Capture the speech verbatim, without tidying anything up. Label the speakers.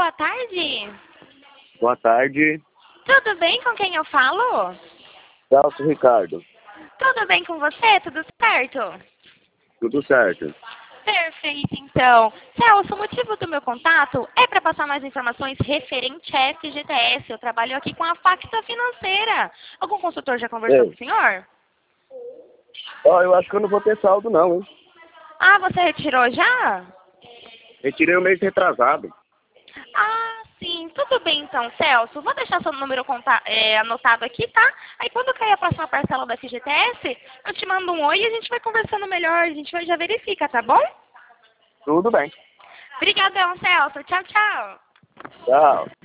Speaker 1: boa tarde.
Speaker 2: Boa tarde.
Speaker 1: Tudo bem com quem eu falo?
Speaker 2: Celso Ricardo.
Speaker 1: Tudo bem com você? Tudo certo?
Speaker 2: Tudo certo.
Speaker 1: Perfeito, então. Celso, o motivo do meu contato é para passar mais informações referente a F G T S. Eu trabalho aqui com a Facta Financeira. Algum consultor já conversou
Speaker 2: Ei.
Speaker 1: com o senhor?
Speaker 2: Ó, eu acho que eu não vou ter saldo não, hein?
Speaker 1: Ah, você retirou já?
Speaker 2: Retirei o mês retrasado.
Speaker 1: Ah, sim. Tudo bem, então, Celso. Vou deixar seu número conta é, anotado aqui, tá? Aí quando cair a próxima parcela do F G T S, eu te mando um oi e a gente vai conversando melhor. A gente vai, já verifica, tá bom?
Speaker 2: Tudo bem.
Speaker 1: Obrigadão, Celso. Tchau, tchau.
Speaker 2: Tchau.